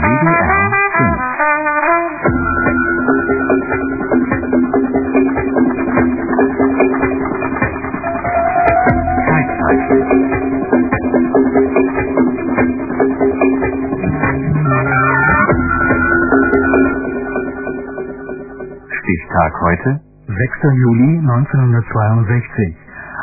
WDR 5. Zeitzeichen. Stichtag heute, 6. Juli 1962.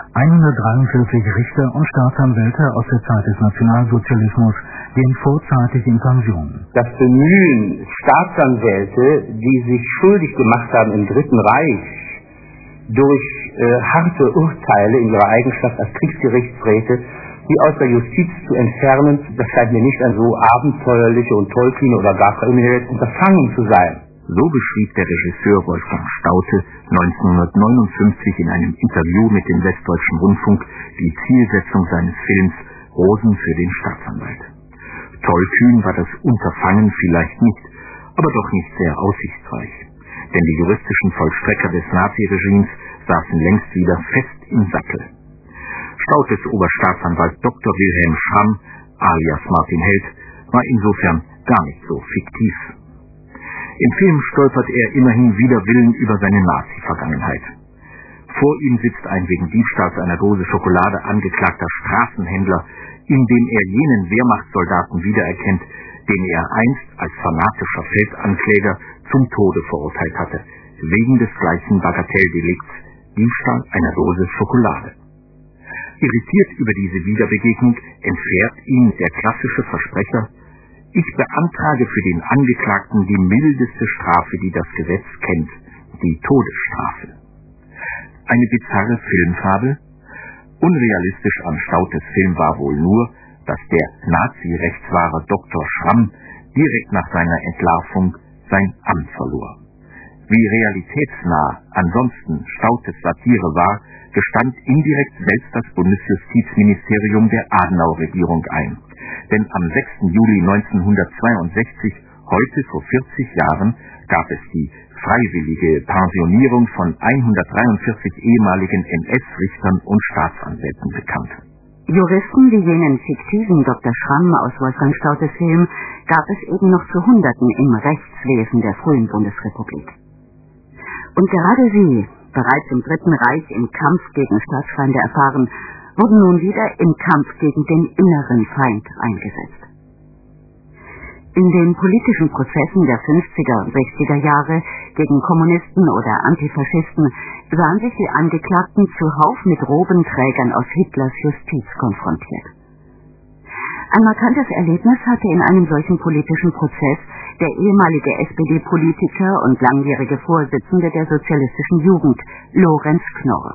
143 Richter und Staatsanwälte aus der Zeit des Nationalsozialismus gehen vorzeitig in Pension. Das Bemühen, Staatsanwälte, die sich schuldig gemacht haben im Dritten Reich, durch harte Urteile in ihrer Eigenschaft als Kriegsgerichtsräte, die aus der Justiz zu entfernen, das scheint mir nicht ein so abenteuerliche und tollkühne oder gar kriminelles Unterfangen zu sein. So beschrieb der Regisseur Wolfgang Staudte 1959 in einem Interview mit dem Westdeutschen Rundfunk die Zielsetzung seines Films Rosen für den Staatsanwalt. Tollkühn war das Unterfangen vielleicht nicht, aber doch nicht sehr aussichtsreich. Denn die juristischen Vollstrecker des Naziregimes saßen längst wieder fest im Sattel. Staudtes Oberstaatsanwalt Dr. Wilhelm Schramm, alias Martin Held, war insofern gar nicht so fiktiv. Im Film stolpert er immerhin wider Willen über seine Nazi-Vergangenheit. Vor ihm sitzt ein wegen Diebstahls einer Dose Schokolade angeklagter Straßenhändler, in dem er jenen Wehrmachtssoldaten wiedererkennt, den er einst als fanatischer Feldankläger zum Tode verurteilt hatte, wegen des gleichen Bagatelldelikts, Diebstahl einer Dose Schokolade. Irritiert über diese Wiederbegegnung entfährt ihn der klassische Versprecher: Ich beantrage für den Angeklagten die mildeste Strafe, die das Gesetz kennt, die Todesstrafe. Eine bizarre Filmfabel? Unrealistisch an Staudtes Film war wohl nur, dass der Nazi-Rechtswahrer Dr. Schramm direkt nach seiner Entlarvung sein Amt verlor. Wie realitätsnah ansonsten Staudtes Satire war, gestand indirekt selbst das Bundesjustizministerium der Adenauer-Regierung ein. Denn am 6. Juli 1962, heute vor 40 Jahren, gab es die freiwillige Pensionierung von 143 ehemaligen NS-Richtern und Staatsanwälten bekannt. Juristen wie jenen fiktiven Dr. Schramm aus Wolfgang Staudtes Film gab es eben noch zu Hunderten im Rechtswesen der frühen Bundesrepublik. Und gerade sie, bereits im Dritten Reich im Kampf gegen Staatsfeinde erfahren, wurden nun wieder im Kampf gegen den inneren Feind eingesetzt. In den politischen Prozessen der 50er und 60er Jahre gegen Kommunisten oder Antifaschisten sahen sich die Angeklagten zuhauf mit Robenträgern aus Hitlers Justiz konfrontiert. Ein markantes Erlebnis hatte in einem solchen politischen Prozess der ehemalige SPD-Politiker und langjährige Vorsitzende der Sozialistischen Jugend, Lorenz Knorr.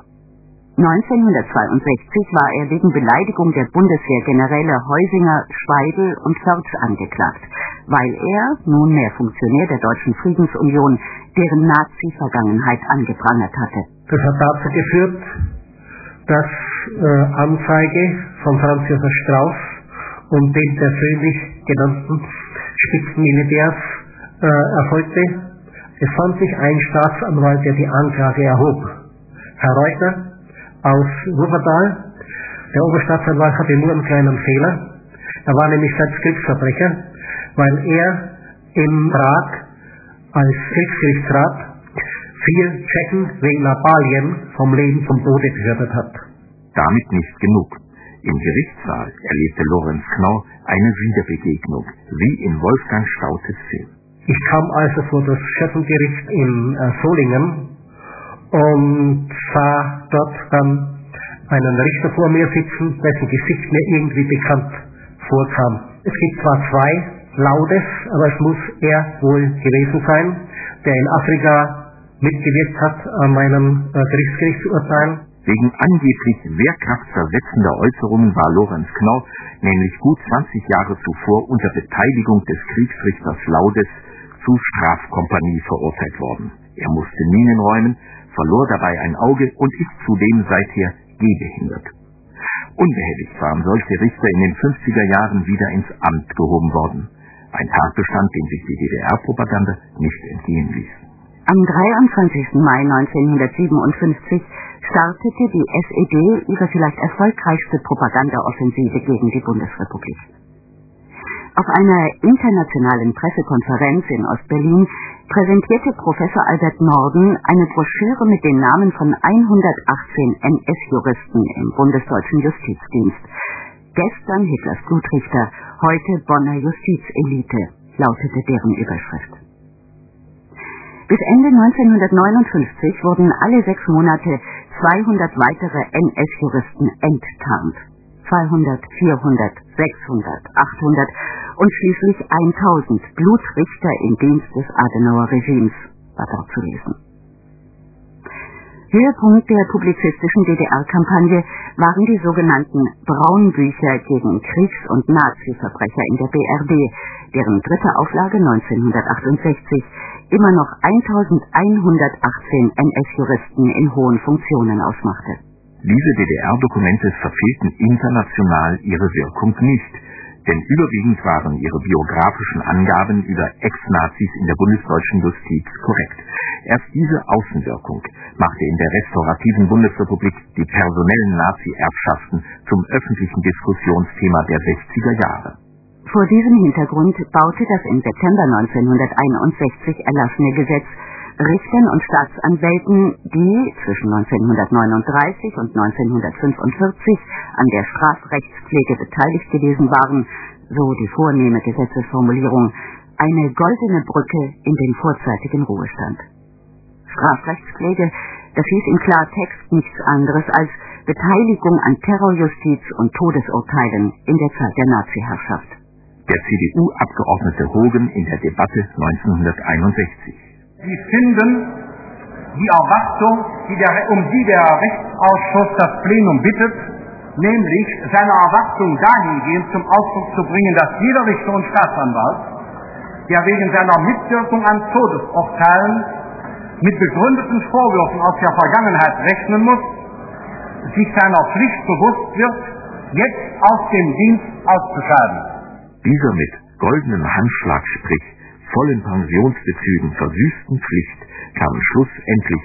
1962 war er wegen Beleidigung der Bundeswehrgeneräle Heusinger, Speidel und Förtsch angeklagt, weil er, nunmehr Funktionär der Deutschen Friedensunion, deren Nazi-Vergangenheit angeprangert hatte. Das hat dazu geführt, dass Anzeige von Franz Josef Strauß und den persönlich genannten Spitzenmilitärs erfolgte. Es fand sich ein Staatsanwalt, der die Anklage erhob. Herr Reutner aus Wuppertal. Der Oberstaatsanwalt hatte nur einen kleinen Fehler. Er war nämlich selbst Kriegsverbrecher, weil er in Prag als Kriegsgerichtsrat 4 Tschechen wegen Lappalien vom Leben zum Tode gerettet hat. Damit nicht genug. Im Gerichtssaal erlebte Lorenz Knorr eine Wiederbegegnung, wie in Wolfgang Staudtes Film. Ich kam also vor das Schöffengericht in Solingen und sah dort dann einen Richter vor mir sitzen, dessen Gesicht mir irgendwie bekannt vorkam. Es gibt zwar 2 Laudes, aber es muss er wohl gewesen sein, der in Afrika mitgewirkt hat an meinem Gerichtsgerichtsurteil. Wegen angeblich wehrkraftzersetzender Äußerungen war Lorenz Knorr nämlich gut 20 Jahre zuvor unter Beteiligung des Kriegsrichters Laudes zu Strafkompanie verurteilt worden. Er musste Minen räumen, verlor dabei ein Auge und ist zudem seither gehbehindert. Unbehelligt waren solche Richter in den 50er Jahren wieder ins Amt gehoben worden. Ein Tatbestand, dem sich die DDR-Propaganda nicht entgehen ließ. Am 23. Mai 1957 startete die SED ihre vielleicht erfolgreichste Propagandaoffensive gegen die Bundesrepublik. Auf einer internationalen Pressekonferenz in Ostberlin präsentierte Professor Albert Norden eine Broschüre mit den Namen von 118 NS-Juristen im bundesdeutschen Justizdienst. Gestern Hitlers Blutrichter, heute Bonner Justizelite, lautete deren Überschrift. Bis Ende 1959 wurden alle 6 Monate 200 weitere NS-Juristen enttarnt. 200, 400, 600, 800 und schließlich 1000 Blutrichter im Dienst des Adenauer-Regimes, war dort zu lesen. Höhepunkt der publizistischen DDR-Kampagne waren die sogenannten Braunbücher gegen Kriegs- und Nazi-Verbrecher in der BRD, deren dritte Auflage 1968 immer noch 1118 NS-Juristen in hohen Funktionen ausmachte. Diese DDR-Dokumente verfehlten international ihre Wirkung nicht, denn überwiegend waren ihre biografischen Angaben über Ex-Nazis in der bundesdeutschen Justiz korrekt. Erst diese Außenwirkung machte in der restaurativen Bundesrepublik die personellen Nazi-Erbschaften zum öffentlichen Diskussionsthema der 60er Jahre. Vor diesem Hintergrund baute das im September 1961 erlassene Gesetz Richtern und Staatsanwälten, die zwischen 1939 und 1945 an der Strafrechtspflege beteiligt gewesen waren, so die vornehme Gesetzesformulierung, eine goldene Brücke in den vorzeitigen Ruhestand. Strafrechtspflege, das hieß im Klartext nichts anderes als Beteiligung an Terrorjustiz und Todesurteilen in der Zeit der Nazi-Herrschaft. Der CDU-Abgeordnete Hogen in der Debatte 1961. Sie finden die Erwartung, um die der Rechtsausschuss das Plenum bittet, nämlich seine Erwartung dahingehend zum Ausdruck zu bringen, dass jeder Richter und Staatsanwalt, der wegen seiner Mitwirkung an Todesurteilen mit begründeten Vorwürfen aus der Vergangenheit rechnen muss, sich seiner Pflicht bewusst wird, jetzt aus dem Dienst auszuscheiden. Dieser mit goldenem Handschlagsstrich, vollen Pensionsbezügen versüßten Pflicht kamen schlussendlich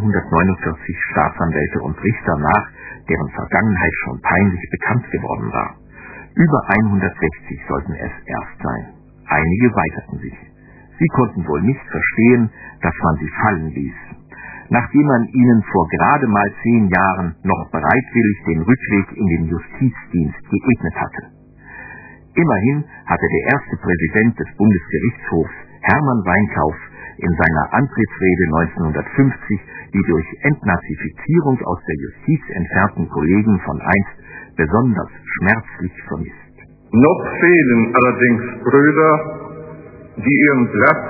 149 Staatsanwälte und Richter nach, deren Vergangenheit schon peinlich bekannt geworden war. Über 160 sollten es erst sein. Einige weigerten sich. Sie konnten wohl nicht verstehen, dass man sie fallen ließ. Nachdem man ihnen vor gerade mal 10 Jahren noch bereitwillig den Rückweg in den Justizdienst geebnet hatte. Immerhin hatte der erste Präsident des Bundesgerichtshofs, Hermann Weinkauf, in seiner Antrittsrede 1950 die durch Entnazifizierung aus der Justiz entfernten Kollegen von einst besonders schmerzlich vermisst. Noch fehlen allerdings Brüder, die ihren Platz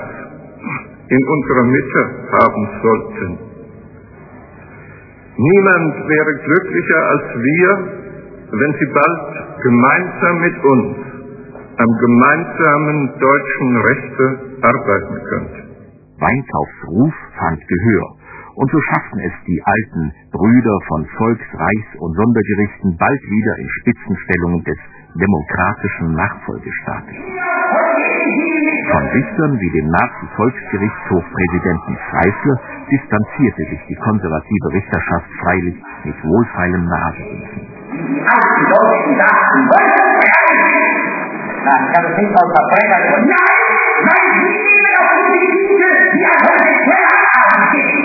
in unserer Mitte haben sollten. Niemand wäre glücklicher als wir, wenn sie bald gemeinsam mit uns am gemeinsamen deutschen Rechte arbeiten könnte. Weinkaufs Ruf fand Gehör, und so schafften es die alten Brüder von Volks-, Reichs- und Sondergerichten bald wieder in Spitzenstellungen des demokratischen Nachfolgestaates. Von Richtern wie dem Nazi-Volksgerichtshofpräsidenten Freisler distanzierte sich die konservative Richterschaft freilich mit wohlfeilem Naserümpfen. Die alten Deutschen sagten, ich habe es nicht aus Verbrecher gesagt. Nein, Sie nehmen auf die Geschichte, die an heute Kellerabend geht.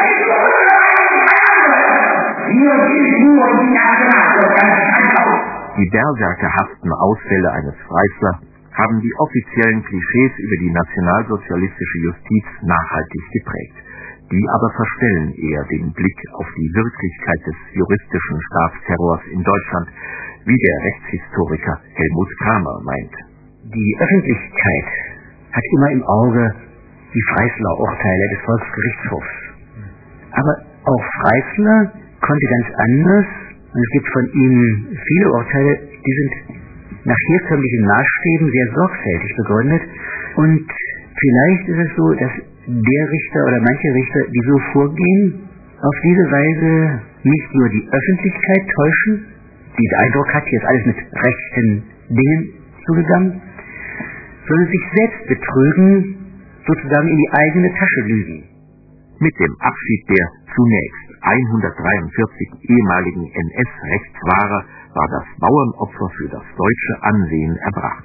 Wir sind nur die Nationalsozialisten. Die berserkerhaften Ausfälle eines Freisler haben die offiziellen Klischees über die nationalsozialistische Justiz nachhaltig geprägt. Die aber verstellen eher den Blick auf die Wirklichkeit des juristischen Staatsterrors in Deutschland, wie der Rechtshistoriker Helmut Kramer meint. Die Öffentlichkeit hat immer im Auge die Freisler-Urteile des Volksgerichtshofs. Aber auch Freisler konnte ganz anders, und es gibt von ihm viele Urteile, die sind nach herkömmlichen Maßstäben sehr sorgfältig begründet. Und vielleicht ist es so, dass der Richter oder manche Richter, die so vorgehen, auf diese Weise nicht nur die Öffentlichkeit täuschen, die den Eindruck hat, hier ist alles mit rechten Dingen zugegangen, sondern sich selbst betrügen, sozusagen in die eigene Tasche lügen. Mit dem Abschied der zunächst 143 ehemaligen NS-Rechtswahrer war das Bauernopfer für das deutsche Ansehen erbracht.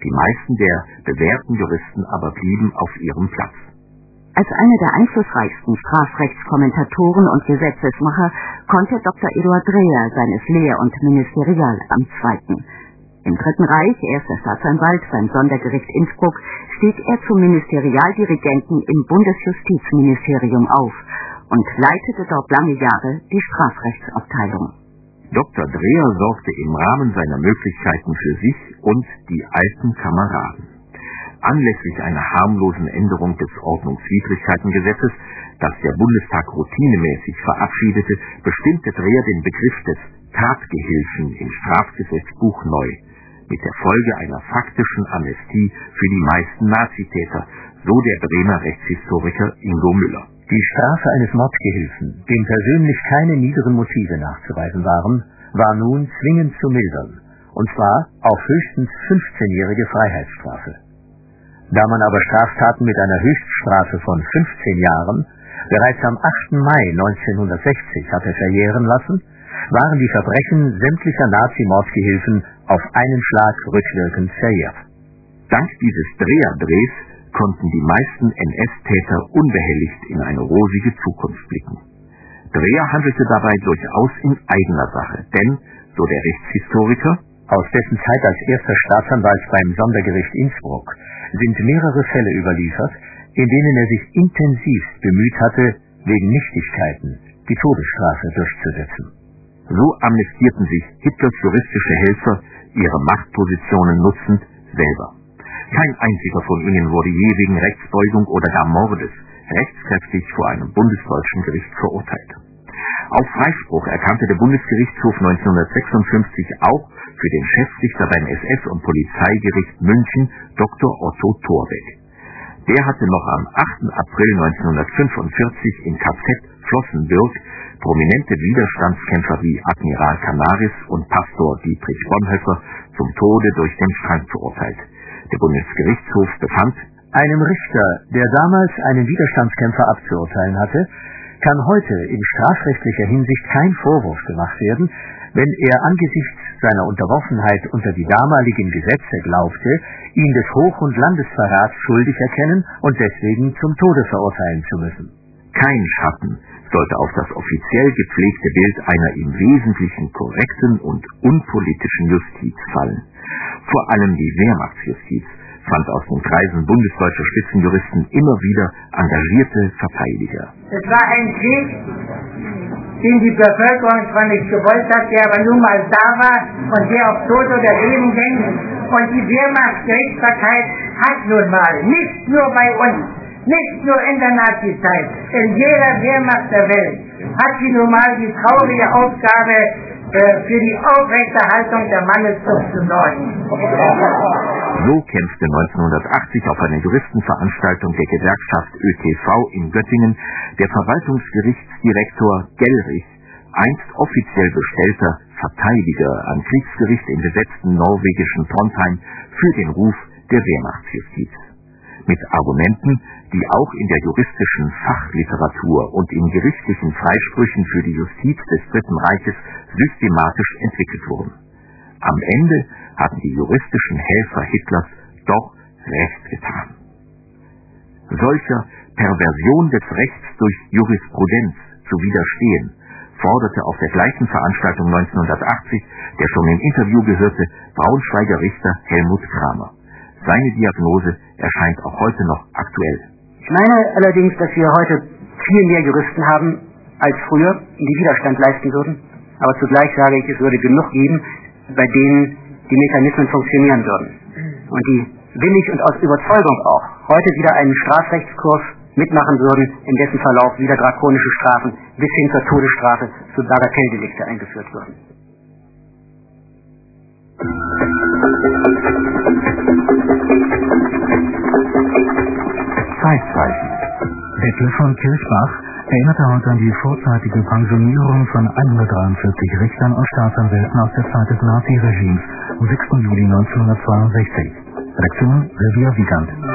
Die meisten der bewährten Juristen aber blieben auf ihrem Platz. Als einer der einflussreichsten Strafrechtskommentatoren und Gesetzesmacher konnte Dr. Eduard Dreher seines Lehr- und Ministerialamts walten. Im Dritten Reich, erster Staatsanwalt beim Sondergericht Innsbruck, stieg er zum Ministerialdirigenten im Bundesjustizministerium auf und leitete dort lange Jahre die Strafrechtsabteilung. Dr. Dreher sorgte im Rahmen seiner Möglichkeiten für sich und die alten Kameraden. Anlässlich einer harmlosen Änderung des Ordnungswidrigkeitengesetzes, das der Bundestag routinemäßig verabschiedete, bestimmte Dreher den Begriff des Tatgehilfen im Strafgesetzbuch neu, mit der Folge einer faktischen Amnestie für die meisten Nazitäter, so der Bremer Rechtshistoriker Ingo Müller. Die Strafe eines Mordgehilfen, dem persönlich keine niederen Motive nachzuweisen waren, war nun zwingend zu mildern, und zwar auf höchstens 15-jährige Freiheitsstrafe. Da man aber Straftaten mit einer Höchststrafe von 15 Jahren bereits am 8. Mai 1960 hatte verjähren lassen, waren die Verbrechen sämtlicher Nazi-Mordgehilfen auf einen Schlag rückwirkend verjährt. Dank dieses Dreher-Drehs konnten die meisten NS-Täter unbehelligt in eine rosige Zukunft blicken. Dreher handelte dabei durchaus in eigener Sache, denn, so der Rechtshistoriker, aus dessen Zeit als erster Staatsanwalt beim Sondergericht Innsbruck sind mehrere Fälle überliefert, in denen er sich intensivst bemüht hatte, wegen Nichtigkeiten die Todesstrafe durchzusetzen. So amnestierten sich Hitlers juristische Helfer, ihre Machtpositionen nutzend, selber. Kein einziger von ihnen wurde je wegen Rechtsbeugung oder gar Mordes rechtskräftig vor einem bundesdeutschen Gericht verurteilt. Auf Freispruch erkannte der Bundesgerichtshof 1956 auch für den Chefrichter beim SS- und Polizeigericht München Dr. Otto Thorbeck. Der hatte noch am 8. April 1945 im KZ Flossenbürg prominente Widerstandskämpfer wie Admiral Canaris und Pastor Dietrich Bonhoeffer zum Tode durch den Strang verurteilt. Der Bundesgerichtshof befand, einem Richter, der damals einen Widerstandskämpfer abzuurteilen hatte, kann heute in strafrechtlicher Hinsicht kein Vorwurf gemacht werden, wenn er angesichts seiner Unterworfenheit unter die damaligen Gesetze glaubte, ihn des Hoch- und Landesverrats schuldig erkennen und deswegen zum Tode verurteilen zu müssen. Kein Schatten sollte auf das offiziell gepflegte Bild einer im Wesentlichen korrekten und unpolitischen Justiz fallen. Vor allem die Wehrmachtsjustiz fand aus den Kreisen bundesdeutscher Spitzenjuristen immer wieder engagierte Verteidiger. Es war ein Krieg, den die Bevölkerung zwar nicht gewollt hat, der aber nun mal da war und der auf Tod oder Leben ging. Und die Wehrmachtsgerichtsbarkeit hat nun mal, nicht nur bei uns, nicht nur in der Nazizeit, in jeder Wehrmacht der Welt, hat sie nun mal die traurige Aufgabe, für die Aufrechterhaltung der Manneszucht zu sorgen. So kämpfte 1980 auf einer Juristenveranstaltung der Gewerkschaft ÖTV in Göttingen der Verwaltungsgerichtsdirektor Gellrich, einst offiziell bestellter Verteidiger am Kriegsgericht im besetzten norwegischen Trondheim, für den Ruf der Wehrmachtsjustiz. Mit Argumenten, die auch in der juristischen Fachliteratur und in gerichtlichen Freisprüchen für die Justiz des Dritten Reiches systematisch entwickelt wurden. Am Ende hatten die juristischen Helfer Hitlers doch Recht getan. Solcher Perversion des Rechts durch Jurisprudenz zu widerstehen, forderte auf der gleichen Veranstaltung 1980 der schon im Interview gehörte Braunschweiger Richter Helmut Kramer. Seine Diagnose erscheint auch heute noch aktuell. Ich meine allerdings, dass wir heute viel mehr Juristen haben als früher, die Widerstand leisten würden. Aber zugleich sage ich, es würde genug geben, bei denen die Mechanismen funktionieren würden. Und die willig und aus Überzeugung auch heute wieder einen Strafrechtskurs mitmachen würden, in dessen Verlauf wieder drakonische Strafen bis hin zur Todesstrafe zu Bagatelldelikte eingeführt würden. Zeitzeichen. Detlev von Kirchbach erinnerte heute an die vorzeitige Pensionierung von 143 Richtern und Staatsanwälten aus der Zeit des Naziregimes am 6. Juli 1962. Redaktion Silvia Wiegand.